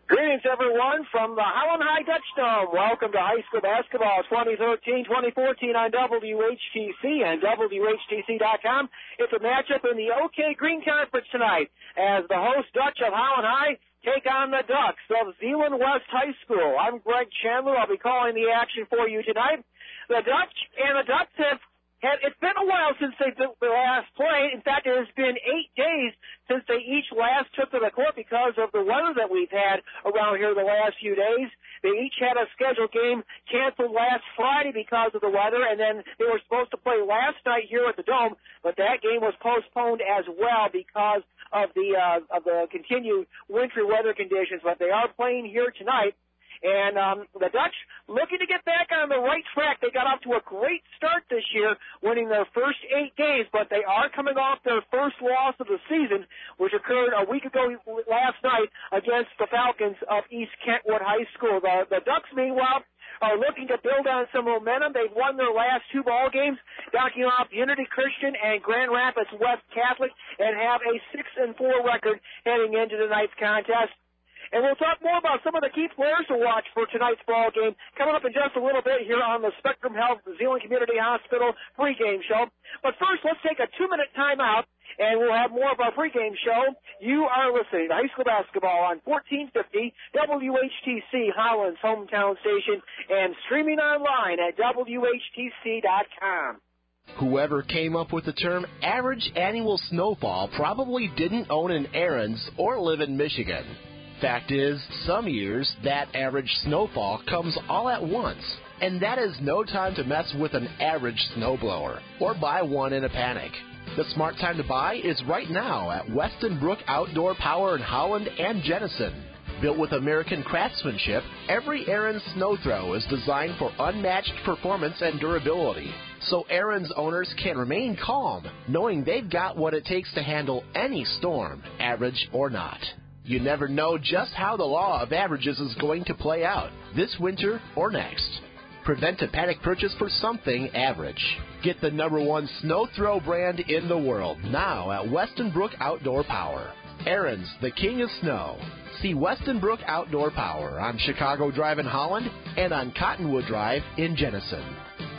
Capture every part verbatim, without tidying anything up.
Greetings, everyone, from the Howland High Dutch Dome. Welcome to high school basketball twenty thirteen twenty fourteen on W H T C and W H T C dot com. It's a matchup in the OK Green Conference tonight as the host Dutch of Howland High take on the Ducks of Zeeland West High School. I'm Greg Chandler. I'll be calling the action for you tonight. The Dutch and the Ducks have had, it's been a while since they the last played. In fact, it has been eight days since they each last took to the court because of the weather that we've had around here the last few days. They each had a scheduled game canceled last Friday because of the weather, and then they were supposed to play last night here at the Dome, but that game was postponed as well because of the uh, of the continued wintry weather conditions. But they are playing here tonight. And um, the Dutch looking to get back on the right track. They got off to a great start this year, winning their first eight games, but they are coming off their first loss of the season, which occurred a week ago last night against the Falcons of East Kentwood High School. The, the Ducks, meanwhile, are looking to build on some momentum. They've won their last two ball games, knocking off Unity Christian and Grand Rapids West Catholic, and have a six and four record heading into tonight's contest. And we'll talk more about some of the key players to watch for tonight's ball game coming up in just a little bit here on the Spectrum Health Zeeland Community Hospital pregame show. But first, let's take a two-minute timeout, and we'll have more of our pregame show. You are listening to high school basketball on fourteen fifty W H T C, Holland's hometown station, and streaming online at W H T C dot com. Whoever came up with the term average annual snowfall probably didn't own an Aaron's or live in Michigan. Fact is, some years, that average snowfall comes all at once, and that is no time to mess with an average snowblower or buy one in a panic. The smart time to buy is right now at Weston Brook Outdoor Power in Holland and Jenison. Built with American craftsmanship, every Aaron's snow throw is designed for unmatched performance and durability, so Aaron's owners can remain calm, knowing they've got what it takes to handle any storm, average or not. You never know just how the law of averages is going to play out, this winter or next. Prevent a panic purchase for something average. Get the number one snow throw brand in the world now at Weston Brook Outdoor Power. Aaron's, the king of snow. See Weston Brook Outdoor Power on Chicago Drive in Holland and on Cottonwood Drive in Jenison.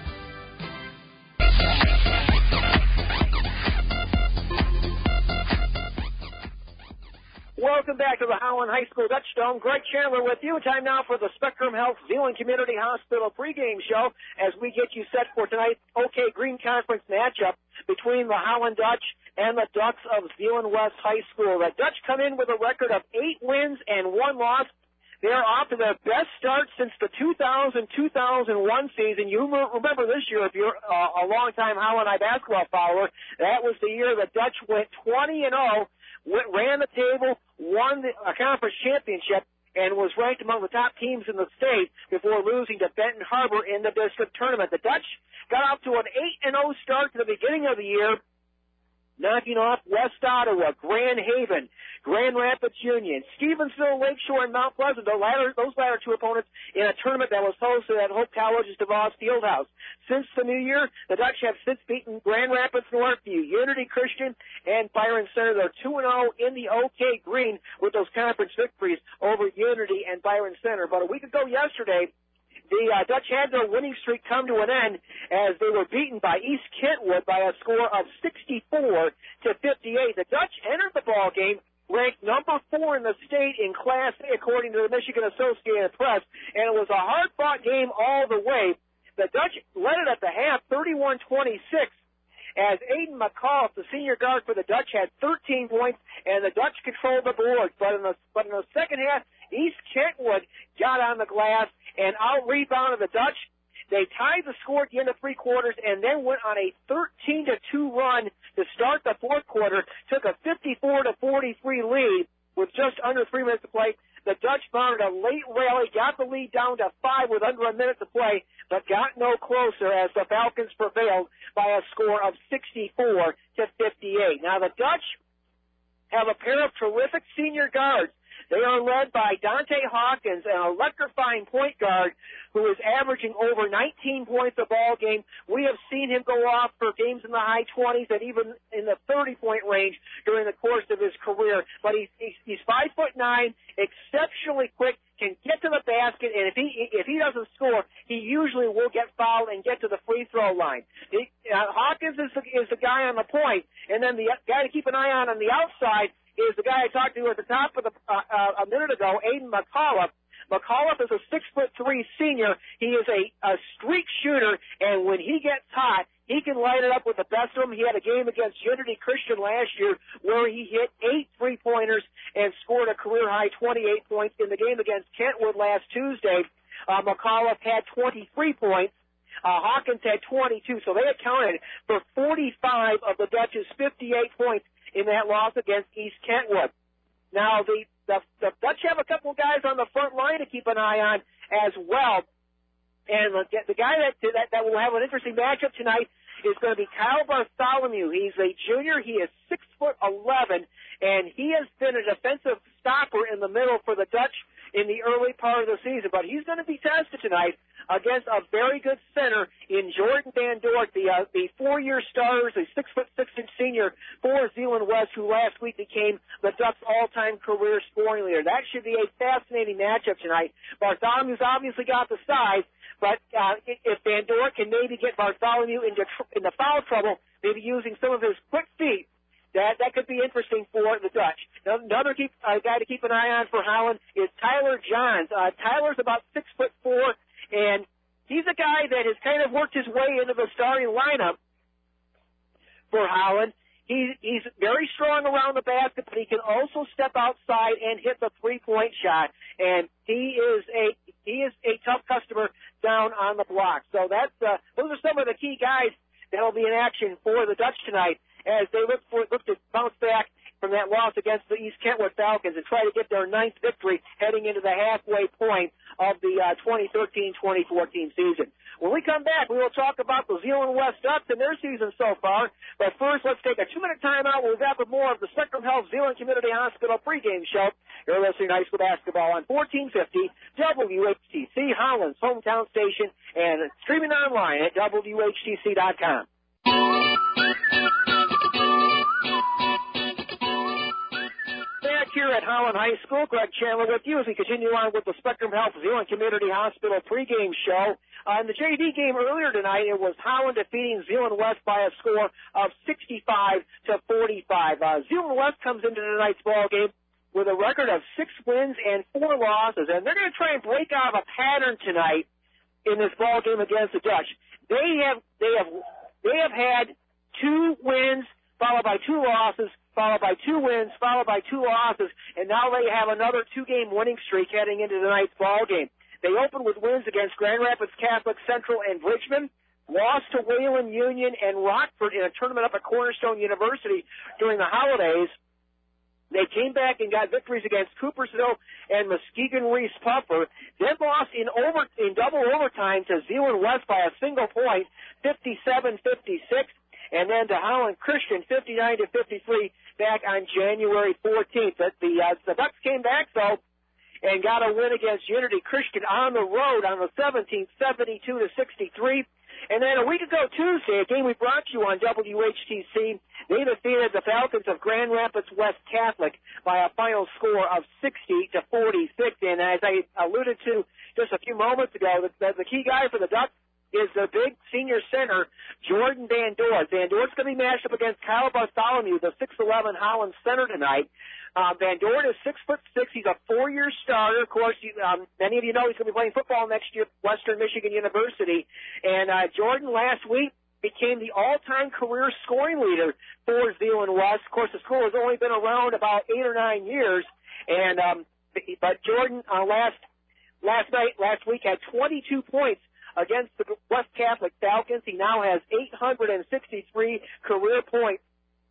Welcome back to the Howland High School Dutch Dome. Greg Chandler with you. Time now for the Spectrum Health Zeeland Community Hospital pregame show as we get you set for tonight's OK Green Conference matchup between the Howland Dutch and the Ducks of Zeeland West High School. The Dutch come in with a record of eight wins and one loss. They are off to their best start since the two thousand two thousand one season. You remember this year, if you're uh, a long-time Howland High basketball follower, that was the year the Dutch went twenty and oh. Went, ran the table, won the, a conference championship, and was ranked among the top teams in the state before losing to Benton Harbor in the district tournament. The Dutch got off to an eight and oh start to the beginning of the year, knocking off West Ottawa, Grand Haven, Grand Rapids Union, Stevensville, Lakeshore, and Mount Pleasant, the latter, those latter two opponents in a tournament that was hosted at Hope College's DeVos Fieldhouse. Since the new year, the Dutch have since beaten Grand Rapids Northview, Unity Christian, and Byron Center. They're two and oh in the OK Green with those conference victories over Unity and Byron Center. But a week ago yesterday, the uh, Dutch had their winning streak come to an end as they were beaten by East Kentwood by a score of sixty-four to fifty-eight. The Dutch entered the ball game ranked number four in the state in Class A, according to the Michigan Associated Press, and it was a hard-fought game all the way. The Dutch led it at the half, thirty-one twenty-six, as Aiden McCall, the senior guard for the Dutch, had thirteen points, and the Dutch controlled the board. But in the, but in the second half, East Kentwood got on the glass and out-rebounded the Dutch. They tied the score at the end of three quarters and then went on a thirteen to two run to start the fourth quarter, took a fifty-four to forty-three lead with just under three minutes to play. The Dutch mounted a late rally, got the lead down to five with under a minute to play, but got no closer as the Falcons prevailed by a score of sixty-four to fifty-eight. Now, the Dutch have a pair of terrific senior guards. They are led by Dante Hawkins, an electrifying point guard who is averaging over nineteen points a ball game. We have seen him go off for games in the high twenties and even in the thirty-point range during the course of his career. But he's, he's, he's five foot nine, exceptionally quick, can get to the basket, and if he if he doesn't score, he usually will get fouled and get to the free throw line. He, uh, Hawkins is the, is the guy on the point, and then the guy to keep an eye on on the outside is the guy I talked to at the top of the uh, uh, a minute ago, Aiden McAuliffe. McAuliffe is a six foot three senior. He is a, a streak shooter, and when he gets hot, he can light it up with the best of them. He had a game against Unity Christian last year where he hit eight three-pointers and scored a career-high twenty-eight points. In the game against Kentwood last Tuesday, uh, McAuliffe had twenty-three points. Uh, Hawkins had twenty-two, so they accounted for forty-five of the Dutch's fifty-eight points in that loss against East Kentwood. Now, the, the, the Dutch have a couple of guys on the front line to keep an eye on as well. And the, the guy that, that that will have an interesting matchup tonight is going to be Kyle Bartholomew. He's a junior. He is six foot eleven, and he has been a defensive stopper in the middle for the Dutch in the early part of the season. But he's going to be tested tonight against a very good center in Jordan Van Dort, the uh, the four-year starter, a six foot six inch senior for Zeeland West, who last week became the Ducks' all-time career scoring leader. That should be a fascinating matchup tonight. Bartholomew's obviously got the size, but uh, if Van Dort can maybe get Bartholomew into tr- into foul trouble, maybe using some of his quick feet, that that could be interesting for the Dutch. Now, another keep, uh, guy to keep an eye on for Howland is Tyler Johns. Uh, Tyler's about six foot four. And he's a guy that has kind of worked his way into the starting lineup for Howland. He, he's very strong around the basket, but he can also step outside and hit the three-point shot. And he is a he is a tough customer down on the block. So that's uh, those are some of the key guys that will be in action for the Dutch tonight as they look for look to bounce back from that loss against the East Kentwood Falcons and try to get their ninth victory heading into the halfway point of the uh, twenty thirteen twenty fourteen season. When we come back, we will talk about the Zeeland West Ducks and their season so far. But first, let's take a two-minute timeout. We'll be back with more of the Spectrum Health Zeeland Community Hospital pregame show. You're listening to High School Basketball on fourteen fifty W H T C, Holland's hometown station, and streaming online at W H T C dot com. Back here at Holland High School, Greg Chandler with you as we continue on with the Spectrum Health Zeeland Community Hospital pregame show. Uh, in the J V game earlier tonight, it was Holland defeating Zeeland West by a score of sixty-five to forty-five. Uh, Zeeland West comes into tonight's ball game with a record of six wins and four losses, and they're going to try and break out of a pattern tonight in this ball game against the Dutch. They have they have they have had two wins followed by two losses, followed by two wins, followed by two losses, and now they have another two-game winning streak heading into tonight's ball game. They opened with wins against Grand Rapids Catholic Central and Bridgman, lost to Wayland Union and Rockford in a tournament up at Cornerstone University during the holidays. They came back and got victories against Coopersville and Muskegon Reese Puffer, then lost in over in double overtime to Zeeland West by a single point, fifty-seven fifty-six. And then to Holland Christian, fifty-nine to fifty-three, back on January fourteenth. The, the, uh, the Ducks came back, though, and got a win against Unity Christian on the road on the seventeenth, seventy-two to sixty-three. And then a week ago Tuesday, a game we brought you on W H T C, they defeated the Falcons of Grand Rapids West Catholic by a final score of sixty to forty-six. And as I alluded to just a few moments ago, the, the, the key guy for the Ducks is the big senior center, Jordan Van Dort. Van Dort's going to be matched up against Kyle Bartholomew, the six eleven Holland center tonight. Uh, Van Dort is six foot six. He's a four-year starter. Of course, you, um, many of you know he's going to be playing football next year at Western Michigan University. And uh, Jordan last week became the all-time career scoring leader for Zeeland West. Of course, the school has only been around about eight or nine years. And um, but Jordan uh, last last night, last week, had twenty-two points against the West Catholic Falcons. He now has eight hundred sixty-three career points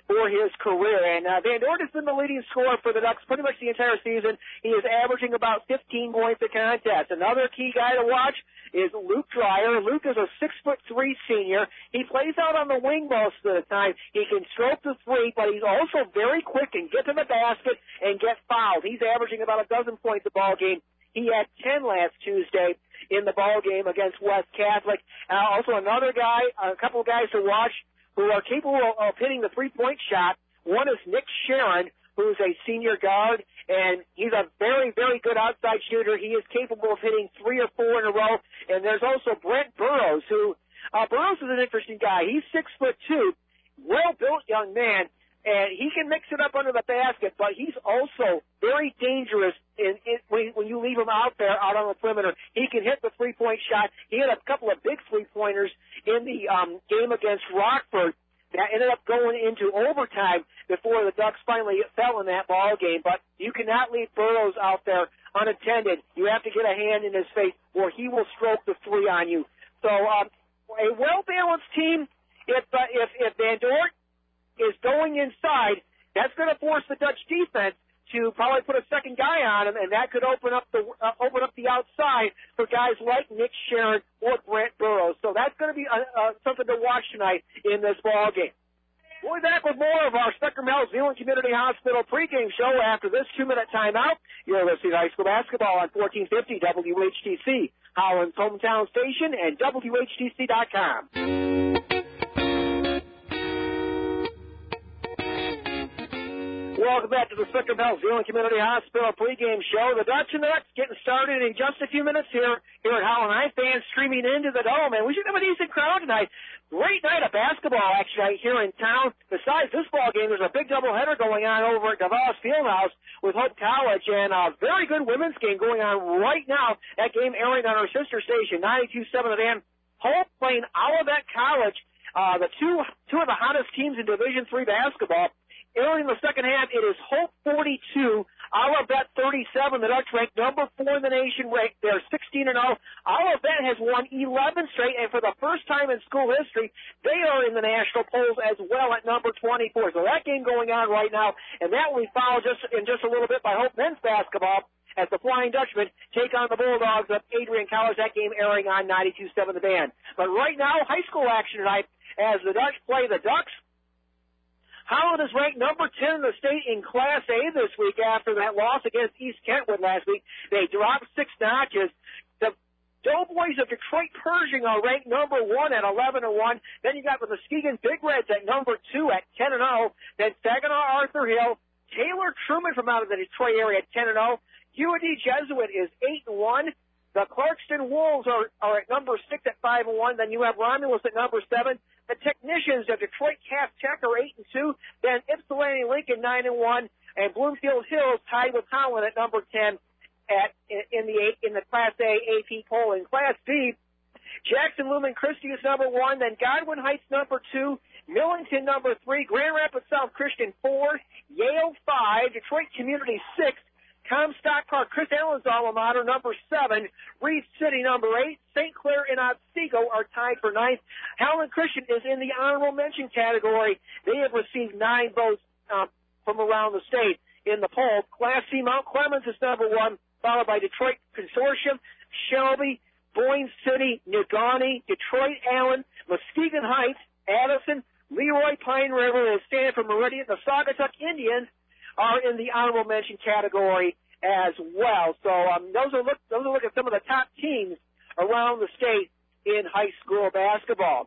for his career. And uh, Van Dort has been the leading scorer for the Ducks pretty much the entire season. He is averaging about fifteen points a contest. Another key guy to watch is Luke Dreyer. Luke is a six foot three senior. He plays out on the wing most of the time. He can stroke the three, but he's also very quick and get to the basket and get fouled. He's averaging about a dozen points a ball game. He had ten last Tuesday in the ball game against West Catholic. Uh, also another guy, a couple of guys to watch who are capable of hitting the three-point shot. One is Nick Sharon, who's a senior guard, and he's a very, very good outside shooter. He is capable of hitting three or four in a row. And there's also Brent Burrows, who, uh, Burrows is an interesting guy. He's six foot two, well-built young man, and he can mix it up under the basket, but he's also very dangerous in, in, when, when you leave him out there, out on the perimeter. He can hit the three-point shot. He had a couple of big three-pointers in the um, game against Rockford that ended up going into overtime before the Ducks finally fell in that ball game. But you cannot leave Burrows out there unattended. You have to get a hand in his face, or he will stroke the three on you. So um, a well-balanced team. If uh, if if Van Dort is going inside, that's going to force the Dutch defense to probably put a second guy on him, and that could open up the uh, open up the outside for guys like Nick Sharon or Brent Burrows. So that's going to be uh, uh, something to watch tonight in this ball game. We'll be back with more of our Spectrum Health Zeeland Community Hospital pregame show after this two-minute timeout. You're listening to high school basketball on fourteen fifty W H T C, Holland's hometown station, and W H T C dot com. Welcome back to the Spectrum Health Zeeland Community Hospital pregame show. The Dutch and the Ducks getting started in just a few minutes here here at Holland High. Fans streaming into the dome, and we should have a decent crowd tonight. Great night of basketball action here in town. Besides this ball game, there's a big doubleheader going on over at DeVos Fieldhouse with Hope College, and a very good women's game going on right now. That game airing on our sister station, ninety-two point seven The Van. Hope playing Olivet College, uh, the two two of the hottest teams in Division three basketball. Early in the second half, it is Hope forty-two, Olivet thirty-seven. The Dutch ranked number four in the nation. Ranked they're sixteen and oh. Olivet has won eleven straight, and for the first time in school history, they are in the national polls as well at number twenty-four. So that game going on right now, and that will be followed just in just a little bit by Hope men's basketball as the Flying Dutchmen take on the Bulldogs of Adrian College. That game airing on ninety-two point seven The Van. But right now, high school action tonight as the Dutch play the Ducks. Holland is ranked number ten in the state in Class A this week after that loss against East Kentwood last week. They dropped six notches. The Doughboys of Detroit Pershing are ranked number one at eleven and one. Then you got the Muskegon Big Reds at number two at ten and oh. Then Saginaw Arthur Hill, Taylor Truman from out of the Detroit area at ten and oh. U of D Jesuit is eight and one. The Clarkston Wolves are, are at number six at five and one. Then you have Romulus at number seven. The Technicians of Detroit Cass Tech are eight and two. Then Ypsilanti Lincoln nine and one, and Bloomfield Hills tied with Holland at number ten at in the in the Class A A P poll. In Class B, Jackson Lumen Christie is number one. Then Godwin Heights number two. Millington number three. Grand Rapids South Christian four. Yale five. Detroit Community six. Comstock Park, Chris Allen's alma mater, number seven. Reed City, number eight. Saint Clair and Otsego are tied for ninth. Howland Christian is in the honorable mention category. They have received nine votes um, from around the state in the poll. Class C, Mount Clemens is number one, followed by Detroit Consortium, Shelby, Boyne City, Negaunee, Detroit Allen, Muskegon Heights, Addison, Leroy Pine River, and Stanford Meridian. The Saugatuck Indians are in the honorable mention category as well. So um, those are look those are look at some of the top teams around the state in high school basketball.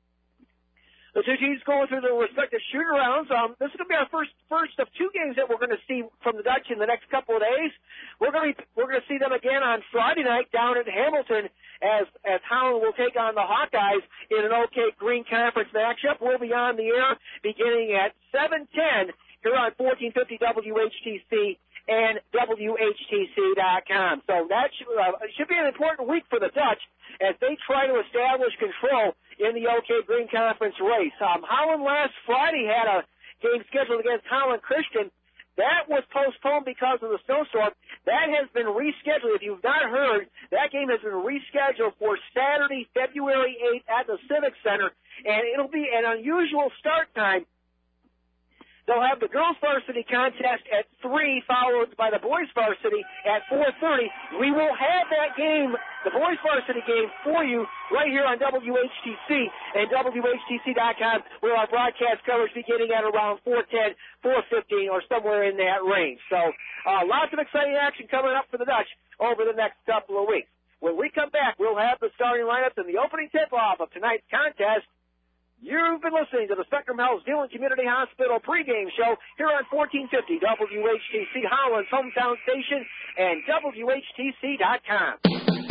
The two teams going through their respective shooter rounds. Um, this is going to be our first first of two games that we're going to see from the Dutch in the next couple of days. We're going to be, we're going to see them again on Friday night down in Hamilton as as Holland will take on the Hawkeyes in an OK Green Conference matchup. We'll be on the air beginning at seven ten. Here on fourteen fifty W H T C and W H T C dot com. So that should, uh, should be an important week for the Dutch as they try to establish control in the OK Green Conference race. Um, Holland last Friday had a game scheduled against Holland Christian. That was postponed because of the snowstorm. That has been rescheduled. If you've not heard, that game has been rescheduled for Saturday, February eighth at the Civic Center, and it'll be an unusual start time. They'll have the girls varsity contest at three, followed by the boys varsity at four thirty. We will have that game, the boys varsity game, for you right here on W H T C and W H T C dot com, where our broadcast coverage beginning at around four ten, four fifteen, or somewhere in that range. So uh, lots of exciting action coming up for the Dutch over the next couple of weeks. When we come back, we'll have the starting lineups and the opening tip-off of tonight's contest. You've been listening to the Spectrum Health Zeeland Community Hospital pregame show here on fourteen fifty W H T C, Holland's hometown station, and W H T C dot com.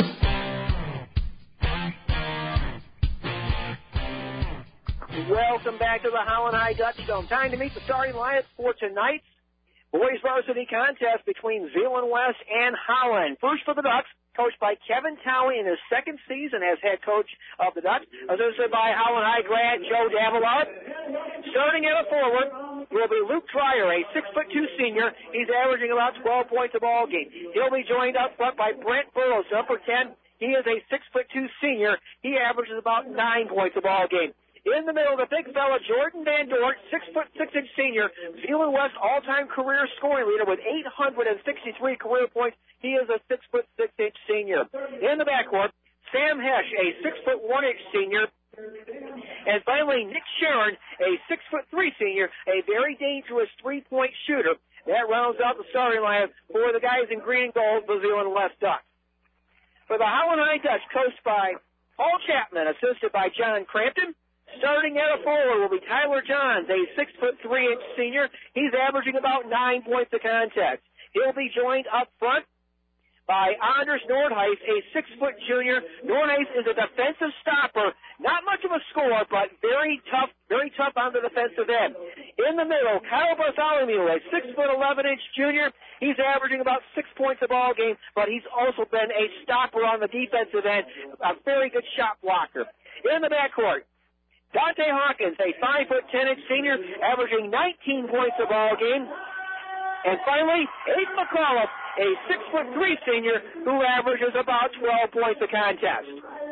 Welcome back to the Holland High Dutch Dome. Time to meet the starting lineups for tonight's boys varsity contest between Zeeland West and Holland. First for the Ducks, coached by Kevin Towie in his second season as head coach of the Ducks, assisted by Holland High grad Joe Davila. Starting at a forward will be Luke Dreyer, a six foot two senior. He's averaging about twelve points a ball game. He'll be joined up front by Brent Burrows, number ten. He is a six foot two senior. He averages about nine points a ball game. In the middle, the big fella, Jordan Van Dort, six foot six inch senior, Zeeland West all-time career scoring leader with eight hundred sixty-three career points. He is a six foot six inch senior. In the backcourt, Sam Hesh, a six foot one inch senior. And finally, Nick Sharon, a six foot three senior, a very dangerous three-point shooter. That rounds out the starting lineup for the guys in green and gold, the Zeeland West Ducks. For the Holland High Dutch, coached by Paul Chapman, assisted by John Crampton. Starting at a forward will be Tyler Johns, a six foot three inch senior. He's averaging about nine points a contest. He'll be joined up front by Anders Nordheis, a six foot junior. Nordheis is a defensive stopper, not much of a scorer, but very tough, very tough on the defensive end. In the middle, Kyle Bartholomew, a six foot eleven inch junior. He's averaging about six points a ball game, but he's also been a stopper on the defensive end, a very good shot blocker. In the backcourt, Dante Hawkins, a five foot ten inch senior, averaging nineteen points a ball game. And finally, Aiden McAuliffe, a six foot three senior, who averages about twelve points a contest.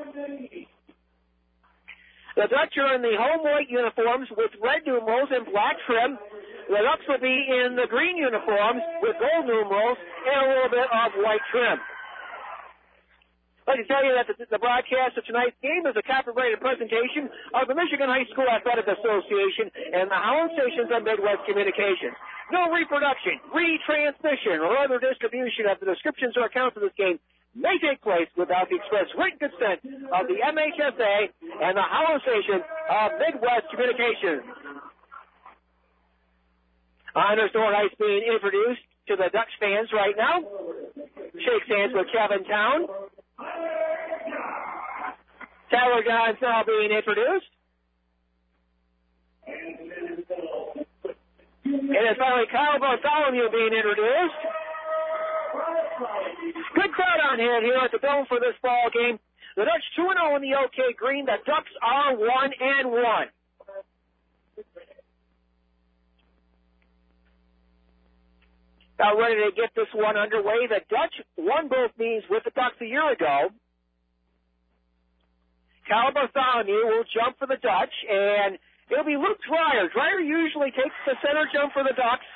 The Dutch are in the home white uniforms with red numerals and black trim. The Ducks will be in the green uniforms with gold numerals and a little bit of white trim. I'd like to tell you that the, the broadcast of tonight's game is a copyrighted presentation of the Michigan High School Athletic Association and the Holland stations of Midwest Communications. No reproduction, retransmission, or other distribution of the descriptions or accounts of this game may take place without the express written consent of the M H S A and the Holland station of Midwest Communications. Anders Nordheis being introduced to the Dutch fans right now. Shakes hands with Kevin Town. Tyler Johns now being introduced. And then finally Kyle Bartholomew being introduced. Good crowd on hand here at the Dome for this ball game. The Dutch two and oh in the OK Green. The Ducks are one and one. Now ready to get this one underway. The Dutch won both meetings with the Ducks a year ago. Kyle Bartholomew will jump for the Dutch, and it'll be Luke Dreyer. Dreyer usually takes the center jump for the Ducks.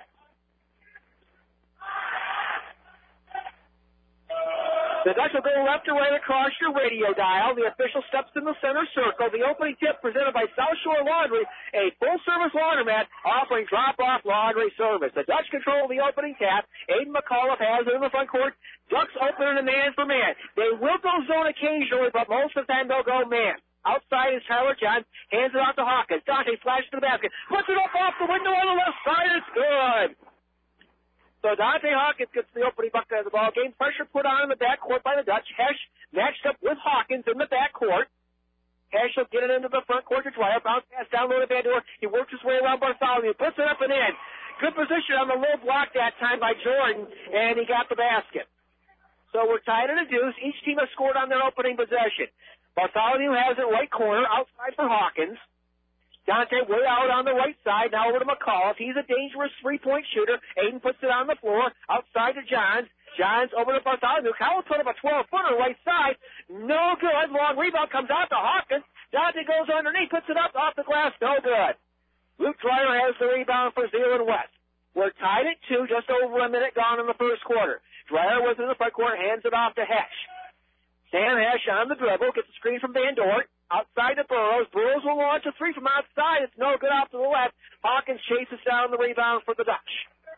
The Dutch will go left to right across your radio dial. The official steps in the center circle. The opening tip presented by South Shore Laundry, a full-service laundromat offering drop-off laundry service. The Dutch control the opening tap. Aiden McAuliffe has it in the front court. Ducks open in a man for man. They will go zone occasionally, but most of the time they'll go man. Outside is Tyler Johns. Hands it off to Hawkins. Dante flashes to the basket. Puts it up off the window on the left side. It's good. So Dante Hawkins gets the opening bucket of the ball game. Pressure put on in the backcourt by the Dutch. Hesh matched up with Hawkins in the backcourt. Hesh will get it into the front court to Dwyer. Bounce pass down low to Van Dort. He works his way around Bartholomew. Puts it up and in. Good position on the low block that time by Jordan, and he got the basket. So we're tied at a deuce. Each team has scored on their opening possession. Bartholomew has it right corner, outside for Hawkins. Dante way out on the right side, now over to McAuliffe. He's a dangerous three-point shooter. Aiden puts it on the floor, outside to Johns. Johns over to Bartholomew. Cowell put up a twelve-footer right side. No good. Long rebound comes out to Hawkins. Dante goes underneath, puts it up off the glass. No good. Luke Dreyer has the rebound for Zeeland West. We're tied at two, just over a minute gone in the first quarter. Dreyer was in the front court, hands it off to Hesh. Sam Hesh on the dribble, gets a screen from Van Dort. Outside to Burrows. Burrows will launch a three from outside. It's no good off to the left. Hawkins chases down the rebound for the Dutch.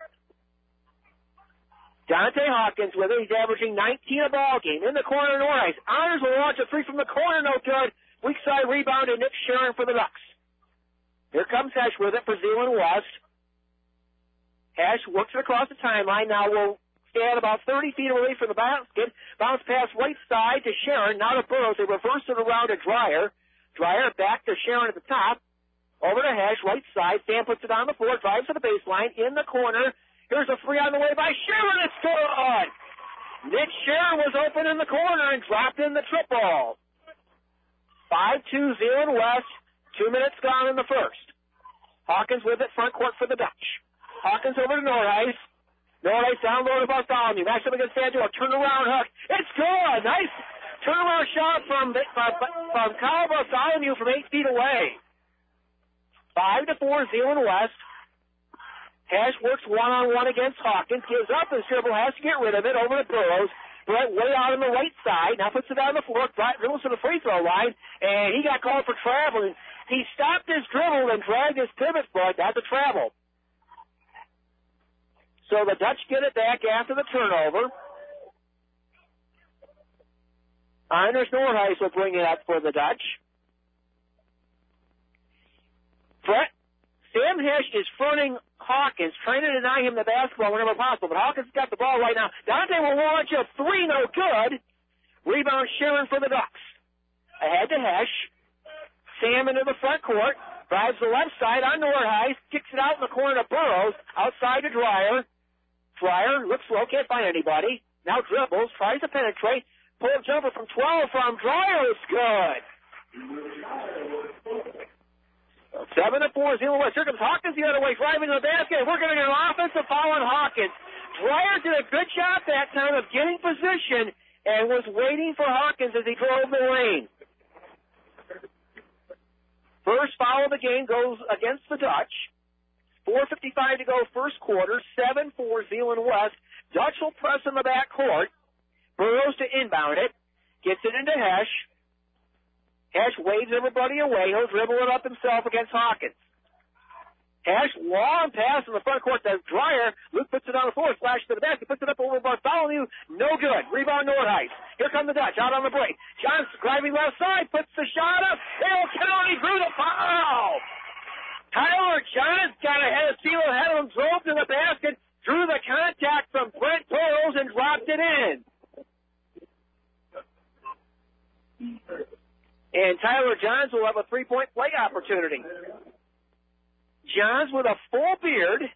Dante Hawkins with it. He's averaging nineteen a ball game. In the corner, Norris. Honors will launch a three from the corner. No good. Weak side rebound to Nick Sharon for the Ducks. Here comes Hesh with it for Zeeland West. Hesh works it across the timeline. Now we'll stand about thirty feet away from the basket. Bounce pass right side to Sharon. Now to Burrows. They reverse it around to Dreyer. Dreyer back to Sharon at the top. Over to Hesh, right side. Sam puts it on the floor. Drives to the baseline. In the corner. Here's a free on the way by Sharon. It's good. Nick Sharon was open in the corner and dropped in the triple. five two Zeeland West. Two minutes gone in the first. Hawkins with it, front court for the Dutch. Hawkins over to Norris. Norris down low to Bartholomew. Matched up against Van Dort. Turnaround hook. It's good. Nice turnaround shot from, from, from Kyle Bartholomew from eight feet away. Five to four, Zeeland West. Hesh works one-on-one against Hawkins. Gives up his dribble. Has to get rid of it. Over to Burrows. Brett way out on the right side. Now puts it on the floor. Dribbles to the free throw line. And he got called for traveling. He stopped his dribble and dragged his pivot foot. That's a travel. So the Dutch get it back after the turnover. Anders Nordheis will bring it up for the Dutch. Brett, Sam Hesh is fronting Hawkins, trying to deny him the basketball whenever possible, but Hawkins got the ball right now. Dante will launch a three, no good. Rebound Sharon for the Ducks. Ahead to Hesh. Sam into the front court. Drives the left side on Nordheis. Kicks it out in the corner to Burrows. Outside to Dreyer. Dreyer looks low, can't find anybody. Now dribbles, tries to penetrate. Pull a jumper from twelve from Dreyer is good. Seven to four, Zeeland West. Here comes Hawkins the other way, driving to the basket. We're going to get an offensive foul on Hawkins. Dreyer did a good job that time of getting position and was waiting for Hawkins as he drove the lane. First foul of the game goes against the Dutch. four fifty-five to go first quarter, seven four Zeeland West. Dutch will press in the back court. Burrows to inbound it. Gets it into Hesh. Hesh waves everybody away. He'll dribble it up himself against Hawkins. Hesh, long pass in the front court to Dreyer. Luke puts it on the floor, flash to the basket, puts it up over Bartholomew. No good. Rebound Nordheis. Here come the Dutch, out on the break. Johnson driving left side, puts the shot up. They'll count. He drew the foul. Tyler Johns got ahead of Steele, ahead of him, drove to the basket, drew the contact from Brent Burrows, and dropped it in. And Tyler Johns will have a three-point play opportunity. Johns with a full beard.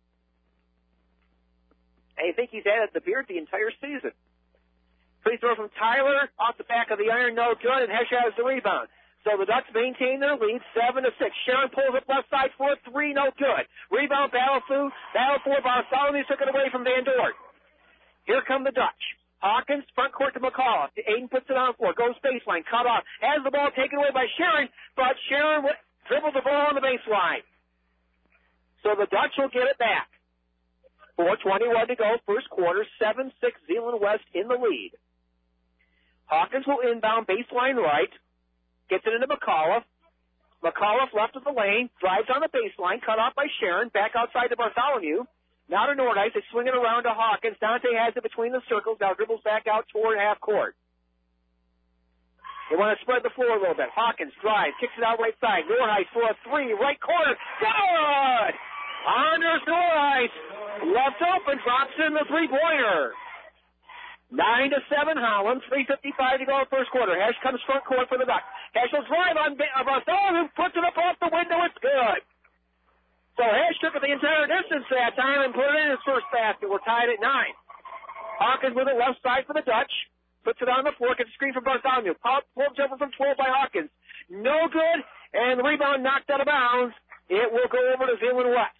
I think he's added the beard the entire season. Free throw from Tyler off the back of the iron, no good, and Hesh has the rebound. So the Ducks maintain their lead, seven to six. Sharon pulls up left side for a three, no good. Rebound, battle through, battle for Bartholomew, took it away from Van Dort. Here come the Dutch. Hawkins, front court to McCullough. Aiden puts it on the floor, goes baseline, cut off. Has the ball taken away by Sharon, but Sharon dribbles the ball on the baseline. So the Dutch will get it back. four twenty-one to go, first quarter, seven six Zeeland West in the lead. Hawkins will inbound baseline right. Gets it into McCullough. McCullough left of the lane, drives on the baseline, cut off by Sharon, back outside to Bartholomew. Now to Nordheis, they swing it around to Hawkins. Dante has it between the circles, now dribbles back out toward half court. They want to spread the floor a little bit. Hawkins drives, kicks it out right side. Nordheis for a three, right corner. Good! Anders Nordheis, left open, drops in the three-pointer. Nine to seven, Holland. three fifty-five to go first quarter. Hesh comes front court for the Ducks. Hesh will drive on Bartholomew, puts it up off the window. It's good. So Hesh took it the entire distance that time and put it in his first basket. We're tied at nine. Hawkins with it left side for the Dutch. Puts it on the floor. Gets a screen from Bartholomew. Pull jumper from twelve by Hawkins. No good. And the rebound knocked out of bounds. It will go over to Zeeland West.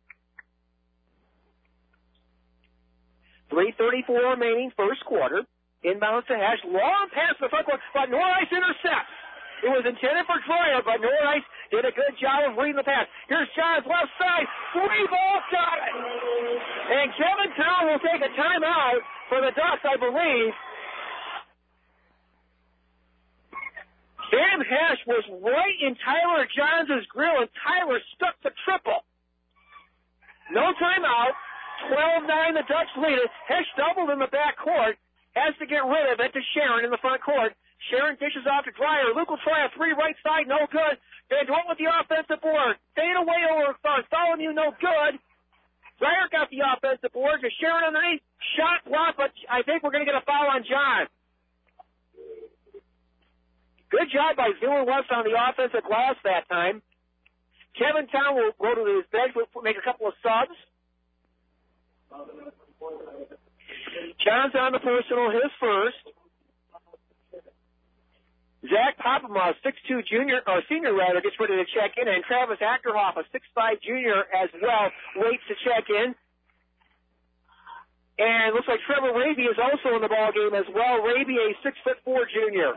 three thirty-four remaining first quarter. Inbounds to Hesh. Long pass to the front court, but Norris intercepts. It was intended for Troyer, but Nordice did a good job of reading the pass. Here's Johns left side. Three ball got it. And Kevin Town will take a timeout for the Ducks, I believe. Sam Hesh was right in Tyler Johns' grill, and Tyler stuck the triple. No timeout. twelve nine, the Ducks lead it. Hesh doubled in the back court. Has to get rid of it to Sharon in the front court. Sharon dishes off to Dreyer. Luke will try a three right side, no good. Van Dort with the offensive board. Fade away over Bartholomew, no good. Dreyer got the offensive board to Sharon underneath. Shot block, but I think we're going to get a foul on John. Good job by Zealand West on the offensive glass that time. Kevin Town will go to his bench, will make a couple of subs. John's on the personal, his first. Zach Poppenma, six two junior, or senior rather, gets ready to check in, and Travis Achterhoff, a six five junior as well, waits to check in. And it looks like Trevor Raby is also in the ball game as well. Raby, a six foot four junior.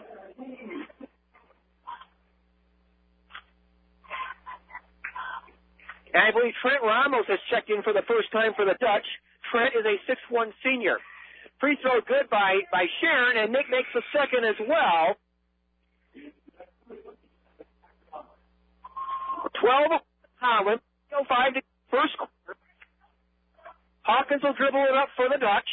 And I believe Trent Ramos has checked in for the first time for the Dutch. Trent is a six one senior. Free throw good by, by Sharon, and Nick makes the second as well. twelve Holland, five to first quarter. Hawkins will dribble it up for the Dutch.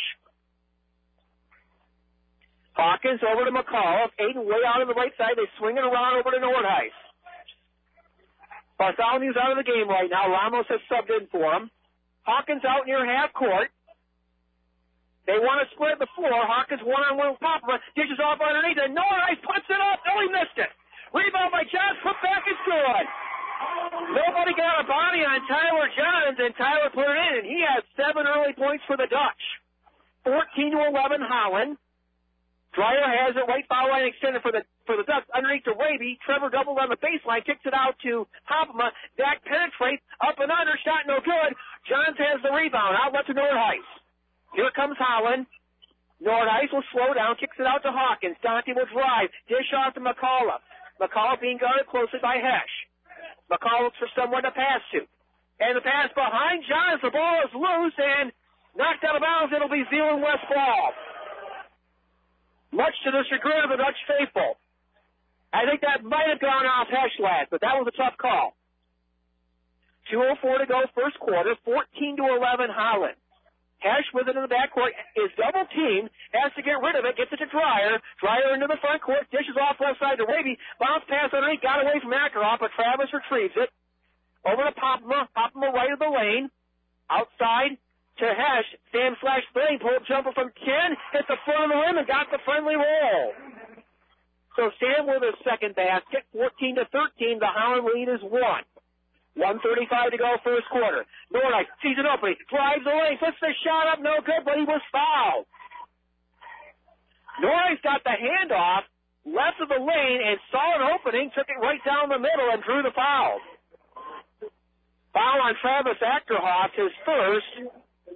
Hawkins over to McCall. Aiden way out on the right side. They swing it around over to Nordheis. Bartholomew's out of the game right now. Ramos has subbed in for him. Hawkins out near half court. They want to spread the floor. Hawkins one-on-one with Popper. Dishes off underneath, and Nordheis puts it up. No, he missed it. Rebound by Johns. Put back is good. Nobody got a body on Tyler Johns, and Tyler put it in, and he has seven early points for the Dutch. fourteen to eleven Holland. Dreyer has it, right foul line extended for the for the Ducks, underneath to Raby. Trevor doubled on the baseline, kicks it out to Hoppema. Dak penetrates, up and under, shot no good. Johns has the rebound, outlet to Nordheis. Here comes Holland. Nordheis will slow down, kicks it out to Hawkins. Dante will drive, dish off to McCullough. McCullough being guarded closely by Hesh. McCall looks for someone to pass to. And the pass behind Johns, the ball is loose and knocked out of bounds. It'll be Zealand West ball. Much to the chagrin of the Dutch faithful. I think that might have gone off Hesh last, but that was a tough call. two oh four to go first quarter, fourteen to eleven Holland. Hesh with it in the backcourt is double teamed, has to get rid of it, gets it to Dreyer. Dreyer into the front court, dishes off left side to Raby. Bounce pass underneath, got away from Akeroff, but Travis retrieves it. Over to Popma, Popma right of the lane. Outside to Hesh. Sam slash three, pulled jumper from ten, hit the front of the rim and got the friendly roll. So Sam with his second basket, fourteen to thirteen, the Holland lead is one. one thirty-five to go first quarter. Nordheis sees it open, drives the lane, puts the shot up, no good, but he was fouled. Nordheis got the handoff, left of the lane, and saw an opening, took it right down the middle, and drew the foul. Foul on Travis Achterhoff, his first.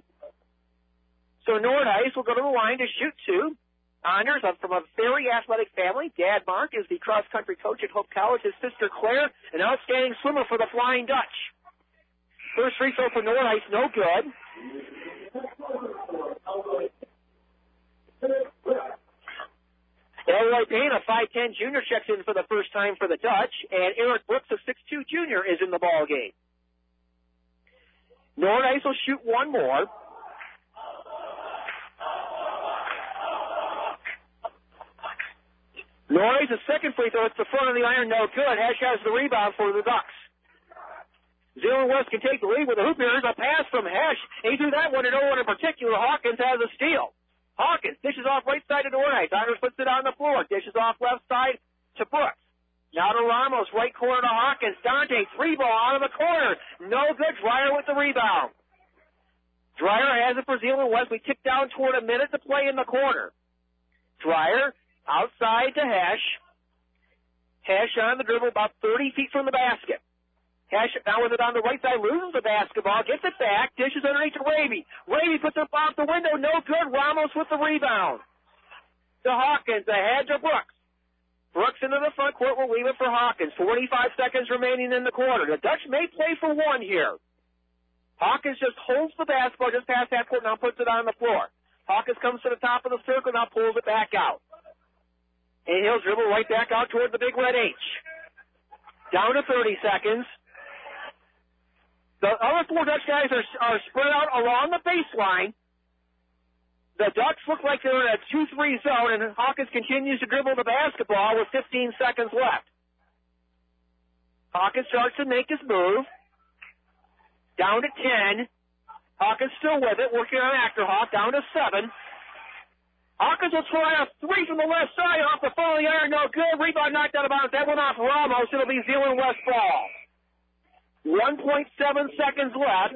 So Nordheis will go to the line to shoot two. Honors from a very athletic family. Dad Mark is the cross-country coach at Hope College. His sister Claire, an outstanding swimmer for the Flying Dutch. First free throw for Nordheis, no good. Elroy Payne, a five ten junior, checks in for the first time for the Dutch, and Eric Brooks, a six two junior, is in the ball game. Nordheis will shoot one more. Nordheis, a second free throw. It's the front of the iron, no good. Hesh has the rebound for the Ducks. Zealand West can take the lead with the hoop. Here's a pass from Hesh. He threw that one to no one in particular. Hawkins has a steal. Hawkins dishes off right side to Nordheis. Honors puts it on the floor. Dishes off left side to Brooks. Now to Ramos, right corner to Hawkins. Dante, three ball out of the corner. No good. Dreyer with the rebound. Dreyer has it for Zealand West. We tick down toward a minute to play in the corner. Dreyer outside to Hesh. Hesh on the dribble about thirty feet from the basket. Hesh now with it on the right side, loses the basketball, gets it back, dishes underneath to Raby. Raby puts it off the window, no good. Ramos with the rebound. To Hawkins, ahead to Brooks. Brooks into the front court will leave it for Hawkins. forty-five seconds remaining in the quarter. The Dutch may play for one here. Hawkins just holds the basketball just past half court, now puts it on the floor. Hawkins comes to the top of the circle, now pulls it back out. And he'll dribble right back out toward the big red H. Down to thirty seconds. The other four Dutch guys are, are spread out along the baseline. The Ducks look like they're in a two three zone, and Hawkins continues to dribble the basketball with fifteen seconds left. Hawkins starts to make his move. Down to ten. Hawkins still with it, working on Achterhoff. Down to seven. Hawkins will try a three from the left side off the fall of the iron. No good. Rebound knocked out of bounds. That one off Ramos. It'll be Zeeland West ball. one point seven seconds left.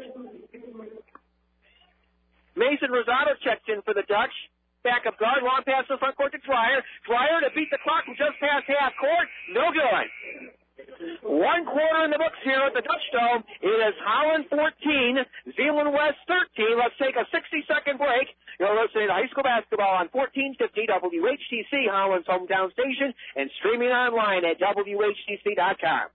Mason Rosado checks in for the Dutch. Backup guard, long pass to the front court to Dreyer. Dreyer to beat the clock from just past half court. No good. One quarter in the books here at the Dutch Dome. It is Holland fourteen, Zeeland West thirteen. Let's take a sixty-second break. You're listening to high school basketball on fourteen fifty W H T C, Holland's hometown station, and streaming online at W H T C dot com.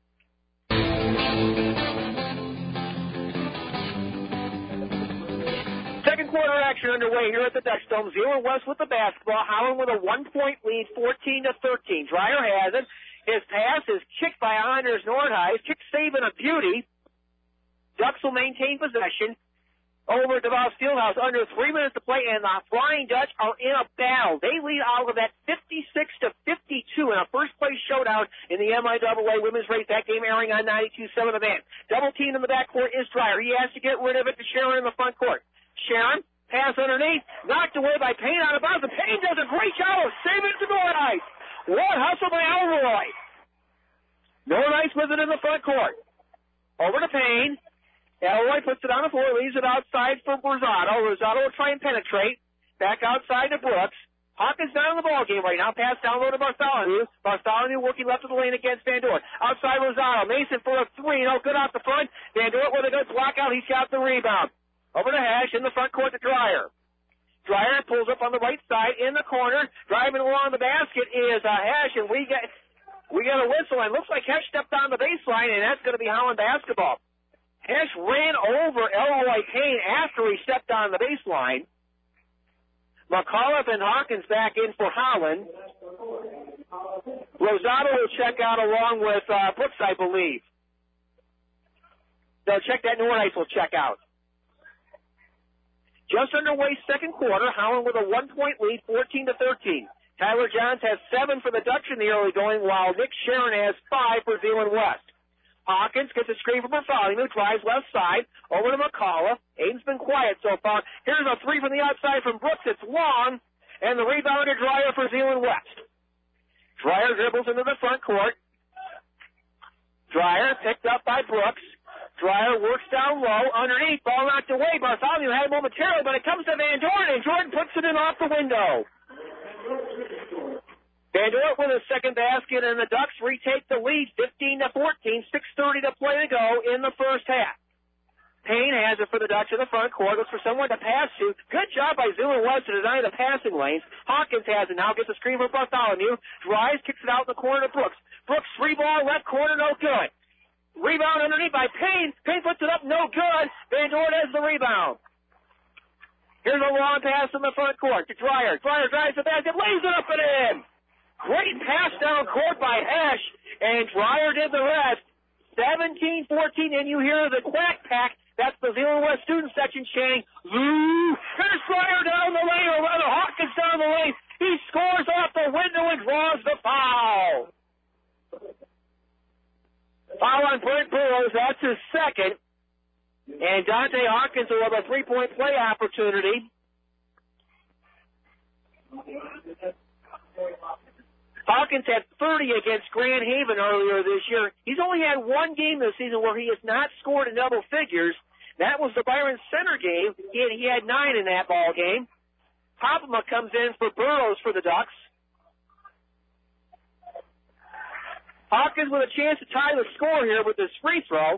Second quarter action underway here at the Dutch Dome. Zeeland West with the basketball. Holland with a one-point lead, fourteen to thirteen. Dreyer has it. His pass is kicked by Anders Nordheis. Kick saving a beauty. Ducks will maintain possession over at DeVos Fieldhouse. Under three minutes to play, and the Flying Dutch are in a battle. They lead out of that fifty-six to fifty-two in a first-place showdown in the M I A A women's race. That game airing on ninety-two point seven The Van. Double team in the backcourt is Dreyer. He has to get rid of it to Sharon in the front court. Sharon, pass underneath, knocked away by Payne out of bounds. And Payne does a great job of saving it to Nordheis. What hustle by Elroy. Nordheis with it in the front court. Over to Payne. Elroy puts it on the floor, leaves it outside for Rosado. Rosado will try and penetrate. Back outside to Brooks. Hawkins down in the ball game right now. Pass down low to Bartholomew. Bartholomew working left of the lane against Van Dort. Outside Rosado. Mason for a three. No good off the front. Van Dort with a good block out. He's got the rebound. Over to Hash in the front court to Dreyer. Dreyer pulls up on the right side in the corner. Driving along the basket is uh, Hash, and we get we got a whistle. And looks like Hash stepped on the baseline, and that's going to be Holland basketball. Hash ran over Elroy Payne after he stepped on the baseline. McAuliffe and Hawkins back in for Holland. Rosado will check out along with uh, Brooks, I believe. They'll check that. Nordheis will check out. Just underway second quarter, Holland with a one-point lead, fourteen to thirteen. Tyler Johns has seven for the Dutch in the early going, while Nick Sharon has five for Zeeland West. Hawkins gets a screen from Bartholomew, drives left side, over to McCullough. Aiden's been quiet so far. Here's a three from the outside from Brooks. It's long, and the rebound to Dreyer for Zeeland West. Dreyer dribbles into the front court. Dreyer picked up by Brooks. Dreyer works down low, underneath, ball knocked away. Bartholomew had it momentarily, but it comes to Van Dorn, and Jordan puts it in off the window. Van Dorn with his second basket, and the Ducks retake the lead, fifteen to fourteen, six thirty to play to go in the first half. Payne has it for the Dutch in the front court, looks for someone to pass to. Good job by Zeeland West to design the passing lanes. Hawkins has it now, gets a screen from Bartholomew, drives, kicks it out in the corner to Brooks. Brooks, three ball, left corner, no good. Rebound underneath by Payne. Payne puts it up, no good. Van Dorn has the rebound. Here's a long pass in the front court to Dreyer. Dreyer drives the basket, lays it up and in. Great pass down court by Hash, and Dreyer did the rest. seventeen fourteen, and you hear the quack pack. That's the Zeeland West student section chanting, Lou. Here's Dreyer down the lane, or rather Hawkins down the lane. He scores off the window and draws the foul. Foul on Brent Burrows, that's his second. And Dante Hawkins will have a three-point play opportunity. Hawkins had thirty against Grand Haven earlier this year. He's only had one game this season where he has not scored in double figures. That was the Byron Center game. He had, he had nine in that ball game. Popema comes in for Burrows for the Ducks. Hawkins with a chance to tie the score here with this free throw.